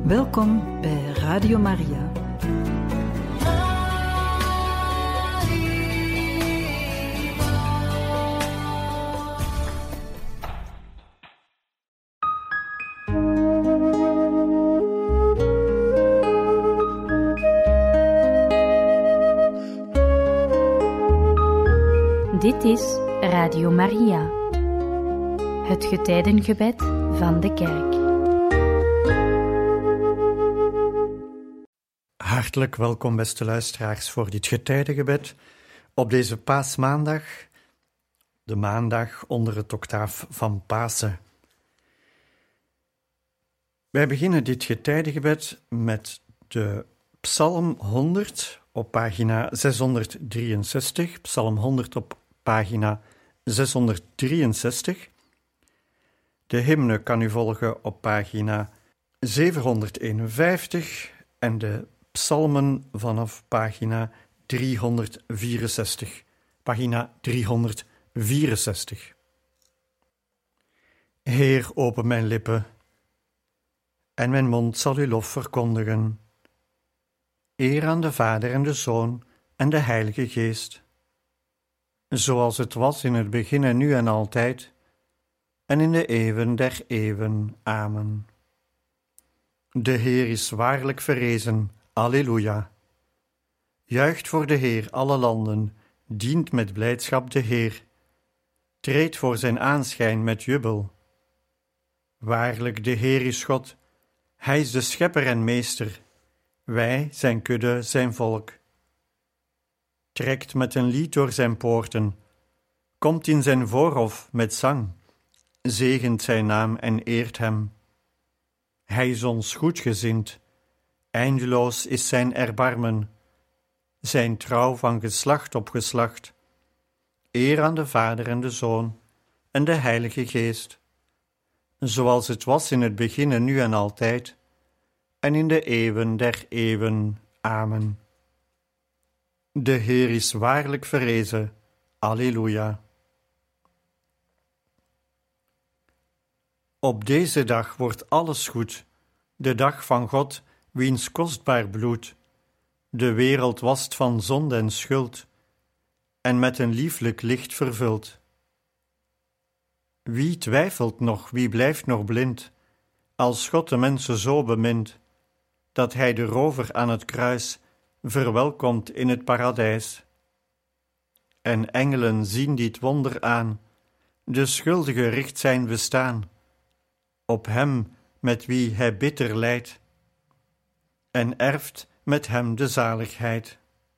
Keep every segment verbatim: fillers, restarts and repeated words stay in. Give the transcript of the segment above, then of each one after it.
Welkom bij Radio Maria. Dit is Radio Maria, het getijdengebed van de kerk. Hartelijk welkom, beste luisteraars, voor dit getijdengebed op deze paasmaandag, de maandag onder het octaaf van Pasen. Wij beginnen dit getijdengebed met de Psalm honderd op pagina zeshonderddrieënzestig, Psalm honderd op pagina zeshonderddrieënzestig. De hymne kan u volgen op pagina zevenhonderdeenenvijftig en de psalmen vanaf pagina driehonderdvierenzestig. Pagina driehonderdvierenzestig. Heer, open mijn lippen, en mijn mond zal uw lof verkondigen. Eer aan de Vader en de Zoon en de Heilige Geest, zoals het was in het begin en nu en altijd, en in de eeuwen der eeuwen. Amen. De Heer is waarlijk verrezen. Alleluia. Juicht voor de Heer alle landen, dient met blijdschap de Heer. Treed voor zijn aanschijn met jubel. Waarlijk, de Heer is God, hij is de schepper en meester, wij zijn kudde, zijn volk. Trekt met een lied door zijn poorten, komt in zijn voorhof met zang, zegent zijn naam en eert hem. Hij is ons goedgezind, eindeloos is zijn erbarmen, zijn trouw van geslacht op geslacht. Eer aan de Vader en de Zoon en de Heilige Geest, zoals het was in het begin en nu en altijd, en in de eeuwen der eeuwen. Amen. De Heer is waarlijk verrezen. Alleluia. Op deze dag wordt alles goed, de dag van God, wiens kostbaar bloed de wereld wast van zonde en schuld, en met een lieflijk licht vervult. Wie twijfelt nog, wie blijft nog blind, als God de mensen zo bemint, dat hij de rover aan het kruis verwelkomt in het paradijs. En engelen zien dit wonder aan, de schuldige richt zijn bestaan op hem met wie hij bitter lijdt, en erft met hem de zaligheid.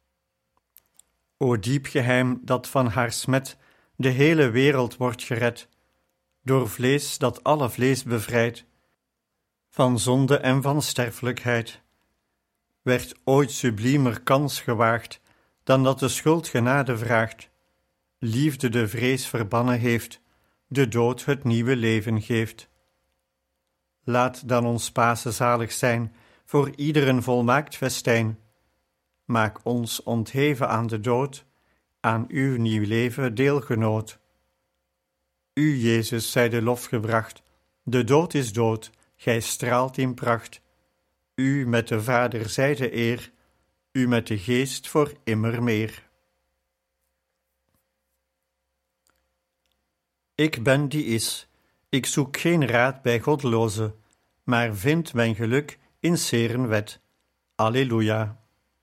O diep geheim dat van haar smet de hele wereld wordt gered, door vlees dat alle vlees bevrijdt, van zonde en van sterfelijkheid, werd ooit subliemer kans gewaagd, dan dat de schuld genade vraagt, liefde de vrees verbannen heeft, de dood het nieuwe leven geeft. Laat dan ons Pasen zalig zijn, voor iederen volmaakt festijn. Maak ons ontheven aan de dood, aan uw nieuw leven deelgenoot. U, Jezus, zij de lof gebracht, de dood is dood, gij straalt in pracht. U met de Vader zij de eer, u met de Geest voor immer meer. Ik ben die is, ik zoek geen raad bij goddelozen, maar vind mijn geluk in zeren wet. Alleluia.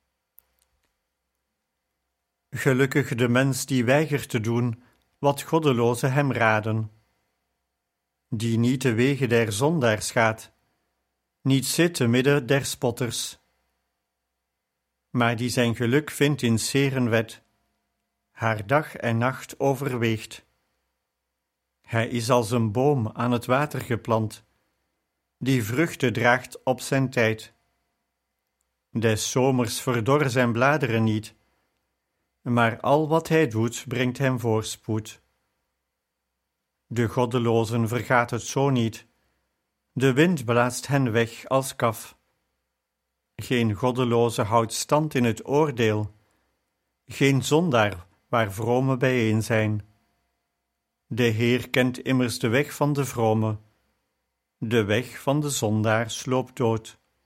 Gelukkig de mens die weigert te doen wat goddelozen hem raden, die niet de wegen der zondaars gaat, niet zit te midden der spotters, maar die zijn geluk vindt in zeren wet, haar dag en nacht overweegt. Hij is als een boom aan het water geplant, die vruchten draagt op zijn tijd. Des zomers verdor zijn bladeren niet, maar al wat hij doet brengt hem voorspoed. De goddelozen vergaat het zo niet, de wind blaast hen weg als kaf. Geen goddeloze houdt stand in het oordeel, geen zondaar waar vromen bijeen zijn. De Heer kent immers de weg van de vrome, de weg van de zondaar sloopt dood.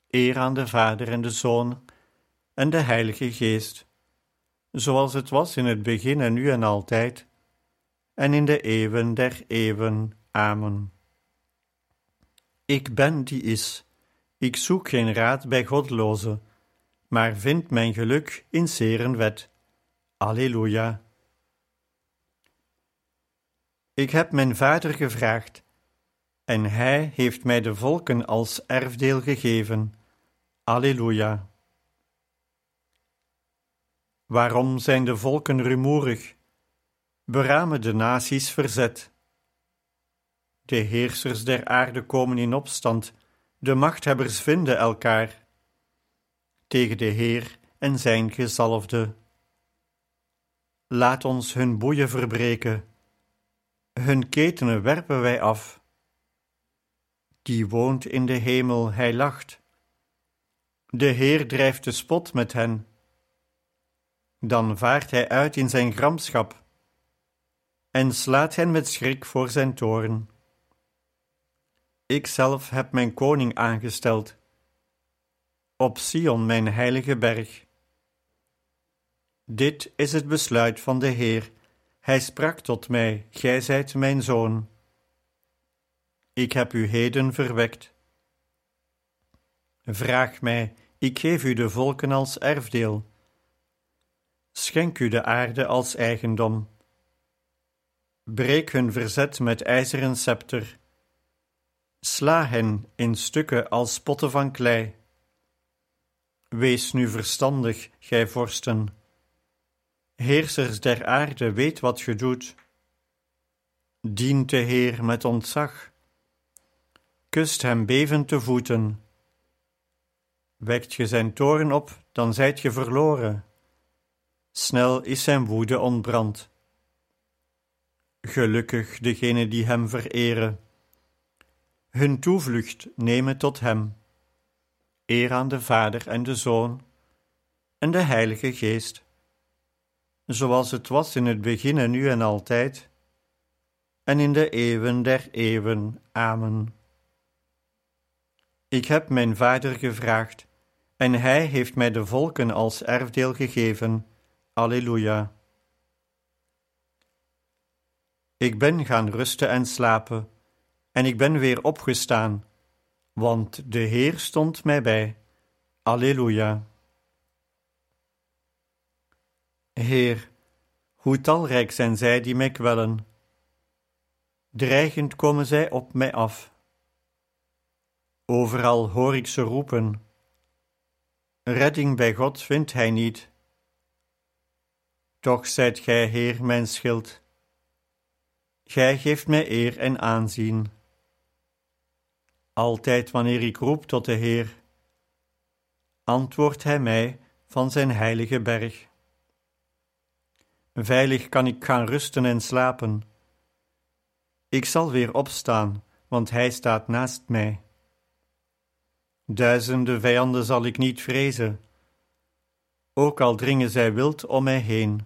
Eer aan de Vader en de Zoon en de Heilige Geest, zoals het was in het begin en nu en altijd, en in de eeuwen der eeuwen. Amen. Ik ben die is. Ik zoek geen raad bij godlozen, maar vind mijn geluk in zeren wet. Alleluia. Ik heb mijn Vader gevraagd, en hij heeft mij de volken als erfdeel gegeven. Alleluia. Waarom zijn de volken rumoerig? Beramen de naties verzet. De heersers der aarde komen in opstand, de machthebbers vinden elkaar tegen de Heer en zijn gezalfde. Laat ons hun boeien verbreken, hun ketenen werpen wij af. Die woont in de hemel, hij lacht. De Heer drijft de spot met hen. Dan vaart hij uit in zijn gramschap en slaat hen met schrik voor zijn toorn. Ikzelf heb mijn koning aangesteld, op Sion mijn heilige berg. Dit is het besluit van de Heer. Hij sprak tot mij, gij zijt mijn zoon. Ik heb u heden verwekt. Vraag mij, ik geef u de volken als erfdeel. Schenk u de aarde als eigendom. Breek hun verzet met ijzeren scepter. Sla hen in stukken als potten van klei. Wees nu verstandig, gij vorsten. Heersers der aarde, weet wat ge doet. Dient de Heer met ontzag. Kust hem bevend te voeten. Wekt ge zijn toorn op, dan zijt ge verloren. Snel is zijn woede ontbrand. Gelukkig degene die hem vereren. Hun toevlucht nemen tot hem. Eer aan de Vader en de Zoon en de Heilige Geest, zoals het was in het begin en nu en altijd, en in de eeuwen der eeuwen. Amen. Ik heb mijn Vader gevraagd, en hij heeft mij de volken als erfdeel gegeven. Alleluia. Ik ben gaan rusten en slapen, en ik ben weer opgestaan, want de Heer stond mij bij. Alleluia. Heer, hoe talrijk zijn zij die mij kwellen. Dreigend komen zij op mij af. Overal hoor ik ze roepen. Redding bij God vindt hij niet. Toch zijt gij, Heer, mijn schild. Gij geeft mij eer en aanzien. Altijd wanneer ik roep tot de Heer, antwoordt hij mij van zijn heilige berg. Veilig kan ik gaan rusten en slapen. Ik zal weer opstaan, want hij staat naast mij. Duizenden vijanden zal ik niet vrezen, ook al dringen zij wild om mij heen.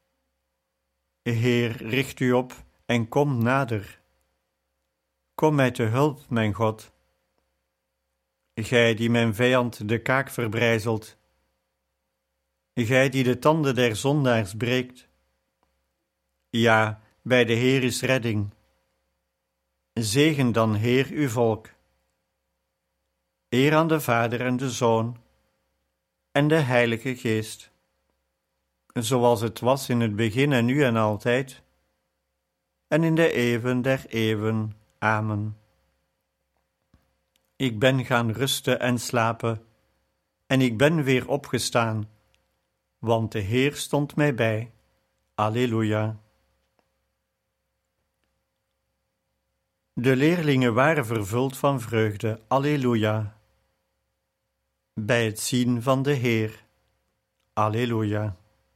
Heer, richt u op en kom nader. Kom mij te hulp, mijn God. Gij die mijn vijand de kaak verbrijzelt, gij die de tanden der zondaars breekt. Ja, bij de Heer is redding. Zegen dan, Heer, uw volk. Eer aan de Vader en de Zoon en de Heilige Geest, zoals het was in het begin en nu en altijd, en in de eeuwen der eeuwen. Amen. Ik ben gaan rusten en slapen, en ik ben weer opgestaan, want de Heer stond mij bij. Alleluia. De leerlingen waren vervuld van vreugde. Alleluia. Bij het zien van de Heer. Alleluia.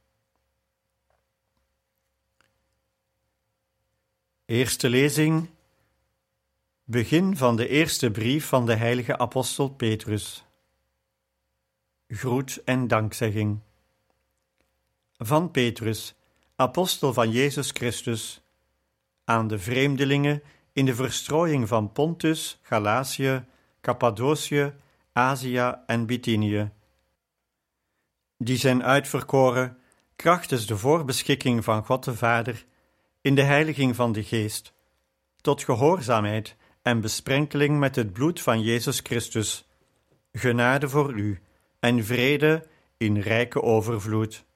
Eerste lezing. Begin van de eerste brief van de heilige apostel Petrus. Groet en dankzegging. Van Petrus, apostel van Jezus Christus, aan de vreemdelingen in de verstrooiing van Pontus, Galatië, Cappadocië, Azië en Bithynië. Die zijn uitverkoren, krachtens de voorbeschikking van God de Vader, in de heiliging van de Geest, tot gehoorzaamheid en besprenkeling met het bloed van Jezus Christus. Genade voor u en vrede in rijke overvloed.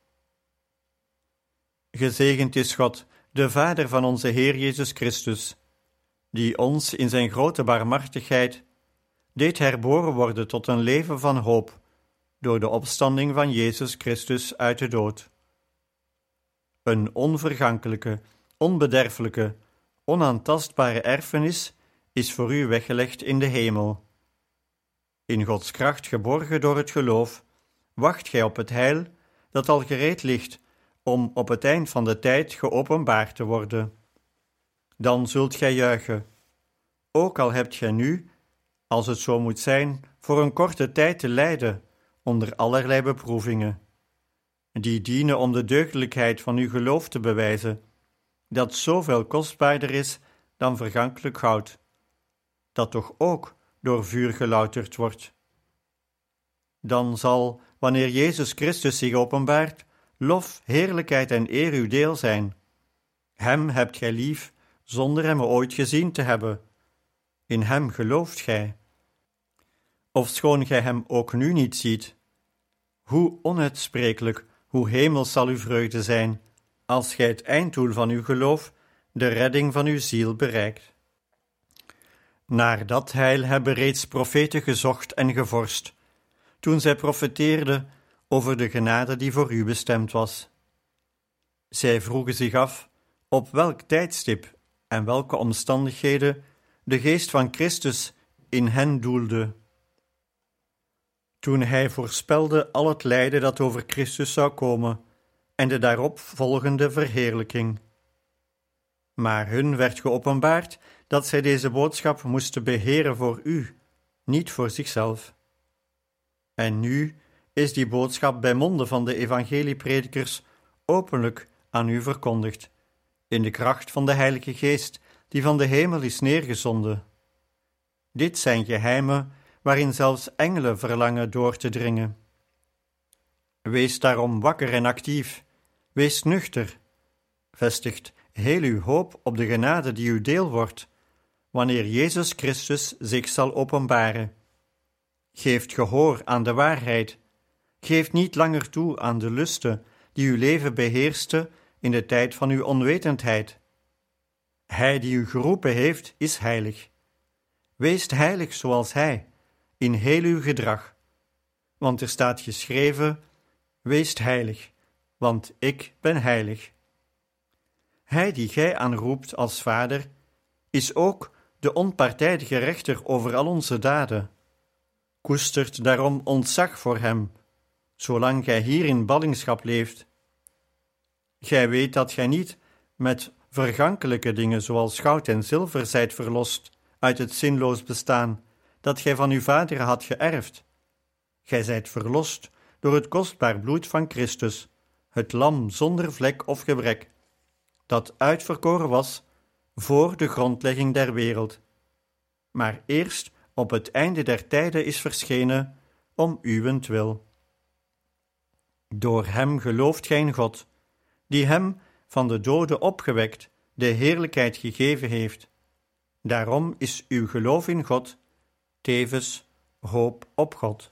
Gezegend is God, de Vader van onze Heer Jezus Christus, die ons in zijn grote barmhartigheid deed herboren worden tot een leven van hoop, door de opstanding van Jezus Christus uit de dood. Een onvergankelijke, onbederfelijke, onaantastbare erfenis is voor u weggelegd in de hemel. In Gods kracht geborgen door het geloof, wacht gij op het heil dat al gereed ligt om op het eind van de tijd geopenbaard te worden. Dan zult gij juichen, ook al hebt gij nu, als het zo moet zijn, voor een korte tijd te lijden onder allerlei beproevingen, die dienen om de deugdelijkheid van uw geloof te bewijzen, dat zoveel kostbaarder is dan vergankelijk goud, dat toch ook door vuur gelouterd wordt. Dan zal, wanneer Jezus Christus zich openbaart, lof, heerlijkheid en eer uw deel zijn. Hem hebt gij lief, zonder hem ooit gezien te hebben. In hem gelooft gij. Ofschoon gij hem ook nu niet ziet. Hoe onuitsprekelijk, hoe hemels zal uw vreugde zijn, als gij het einddoel van uw geloof, de redding van uw ziel, bereikt. Naar dat heil hebben reeds profeten gezocht en gevorst, toen zij profeteerden over de genade die voor u bestemd was. Zij vroegen zich af op welk tijdstip en welke omstandigheden de geest van Christus in hen doelde. Toen hij voorspelde al het lijden dat over Christus zou komen en de daarop volgende verheerlijking. Maar hun werd geopenbaard dat zij deze boodschap moesten beheren voor u, niet voor zichzelf. En nu is die boodschap bij monden van de evangeliepredikers openlijk aan u verkondigd, in de kracht van de Heilige Geest, die van de hemel is neergezonden. Dit zijn geheimen waarin zelfs engelen verlangen door te dringen. Wees daarom wakker en actief, wees nuchter, vestigt heel uw hoop op de genade die uw deel wordt, wanneer Jezus Christus zich zal openbaren. Geeft gehoor aan de waarheid, geeft niet langer toe aan de lusten die uw leven beheerste in de tijd van uw onwetendheid. Hij die u geroepen heeft, is heilig. Wees heilig zoals hij, in heel uw gedrag. Want er staat geschreven, wees heilig, want ik ben heilig. Hij die gij aanroept als Vader, is ook de onpartijdige rechter over al onze daden. Koestert daarom ontzag voor hem, zolang gij hier in ballingschap leeft. Gij weet dat gij niet met vergankelijke dingen zoals goud en zilver zijt verlost uit het zinloos bestaan dat gij van uw vader had geërfd. Gij zijt verlost door het kostbaar bloed van Christus, het lam zonder vlek of gebrek, dat uitverkoren was voor de grondlegging der wereld, maar eerst op het einde der tijden is verschenen om uwentwil. Door hem gelooft gij in God, die hem van de doden opgewekt de heerlijkheid gegeven heeft. Daarom is uw geloof in God tevens hoop op God.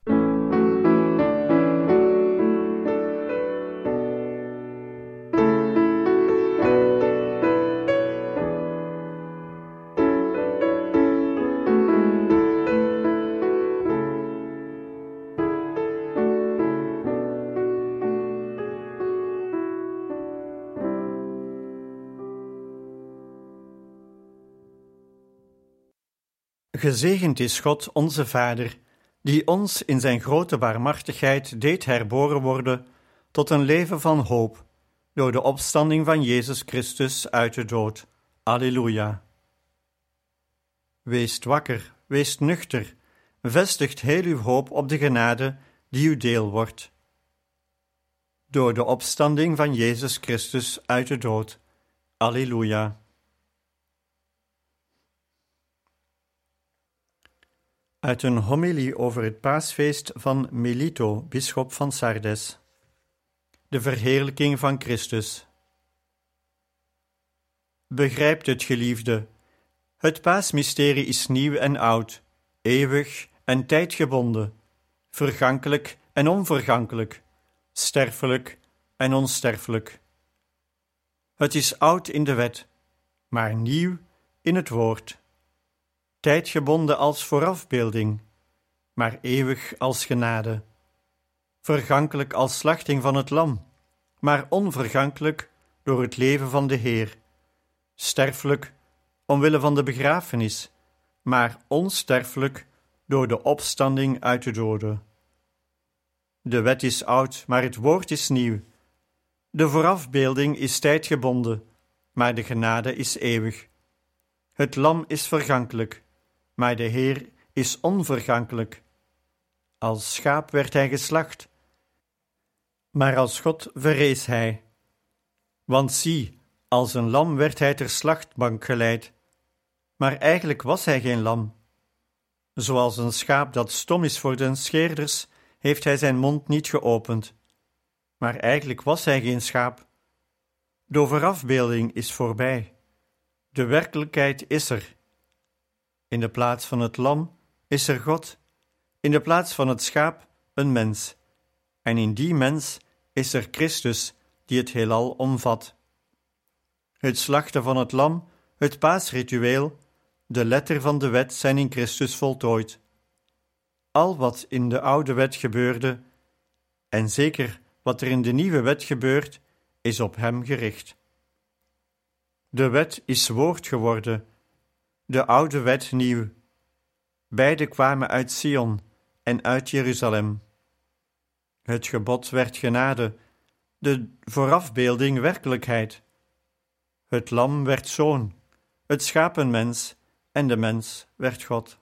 Gezegend is God, onze Vader, die ons in zijn grote barmhartigheid deed herboren worden tot een leven van hoop, door de opstanding van Jezus Christus uit de dood. Alleluia. Wees wakker, wees nuchter, vestigt heel uw hoop op de genade die uw deel wordt. Door de opstanding van Jezus Christus uit de dood. Alleluia. Uit een homilie over het paasfeest van Melito, bisschop van Sardes. De verheerlijking van Christus. Begrijpt het, geliefde. Het paasmysterie is nieuw en oud, eeuwig en tijdgebonden, vergankelijk en onvergankelijk, sterfelijk en onsterfelijk. Het is oud in de wet, maar nieuw in het woord. Tijdgebonden als voorafbeelding, maar eeuwig als genade. Vergankelijk als slachting van het lam, maar onvergankelijk door het leven van de Heer. Sterfelijk omwille van de begrafenis, maar onsterfelijk door de opstanding uit de doden. De wet is oud, maar het woord is nieuw. De voorafbeelding is tijdgebonden, maar de genade is eeuwig. Het lam is vergankelijk, maar de Heer is onvergankelijk. Als schaap werd hij geslacht, maar als God verrees hij. Want zie, als een lam werd hij ter slachtbank geleid, maar eigenlijk was hij geen lam. Zoals een schaap dat stom is voor de scheerders, heeft hij zijn mond niet geopend. Maar eigenlijk was hij geen schaap. De voorafbeelding is voorbij. De werkelijkheid is er. In de plaats van het lam is er God, in de plaats van het schaap een mens. En in die mens is er Christus die het heelal omvat. Het slachten van het lam, het paasritueel, de letter van de wet zijn in Christus voltooid. Al wat in de oude wet gebeurde, en zeker wat er in de nieuwe wet gebeurt, is op hem gericht. De wet is woord geworden, de oude wet nieuw. Beide kwamen uit Sion en uit Jeruzalem. Het gebod werd genade, de voorafbeelding werkelijkheid. Het lam werd zoon, het schapenmens en de mens werd God.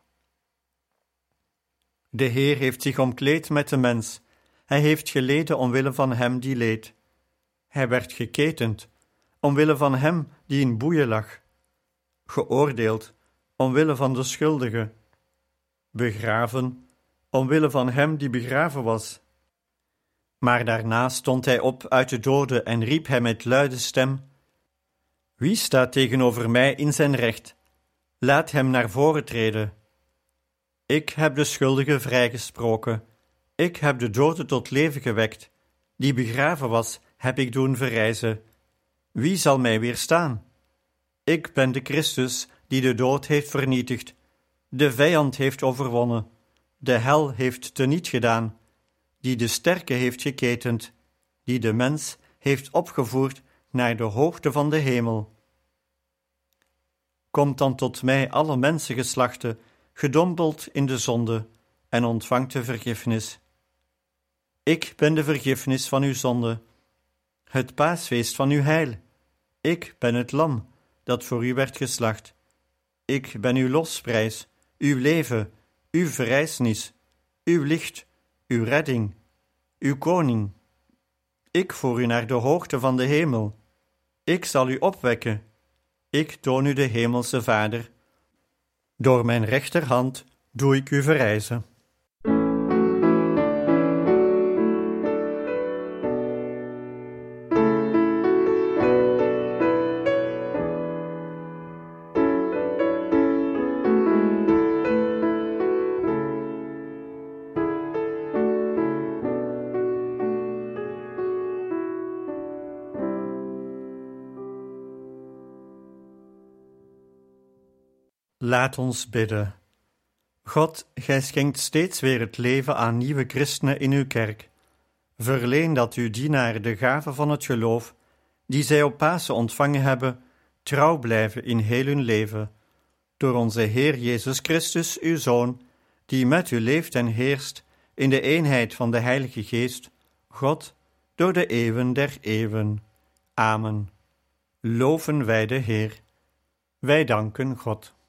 De Heer heeft zich omkleed met de mens. Hij heeft geleden omwille van hem die leed. Hij werd geketend omwille van hem die in boeien lag, geoordeeld omwille van de schuldige, begraven omwille van hem die begraven was. Maar daarna stond hij op uit de doden en riep hij met luide stem: Wie staat tegenover mij in zijn recht? Laat hem naar voren treden. Ik heb de schuldige vrijgesproken. Ik heb de dode tot leven gewekt. Die begraven was, heb ik doen verrijzen. Wie zal mij weerstaan? Ik ben de Christus die de dood heeft vernietigd, de vijand heeft overwonnen, de hel heeft teniet gedaan, die de sterke heeft geketend, die de mens heeft opgevoerd naar de hoogte van de hemel. Komt dan tot mij alle mensengeslachten, gedompeld in de zonde, en ontvangt de vergiffenis. Ik ben de vergiffenis van uw zonde, het paasfeest van uw heil. Ik ben het lam dat voor u werd geslacht. Ik ben uw losprijs, uw leven, uw verrijzenis, uw licht, uw redding, uw koning. Ik voer u naar de hoogte van de hemel. Ik zal u opwekken. Ik toon u de hemelse Vader. Door mijn rechterhand doe ik u verrijzen. Laat ons bidden. God, gij schenkt steeds weer het leven aan nieuwe christenen in uw kerk. Verleen dat uw dienaren de gave van het geloof, die zij op Pasen ontvangen hebben, trouw blijven in heel hun leven. Door onze Heer Jezus Christus, uw Zoon, die met u leeft en heerst in de eenheid van de Heilige Geest, God, door de eeuwen der eeuwen. Amen. Loven wij de Heer. Wij danken God.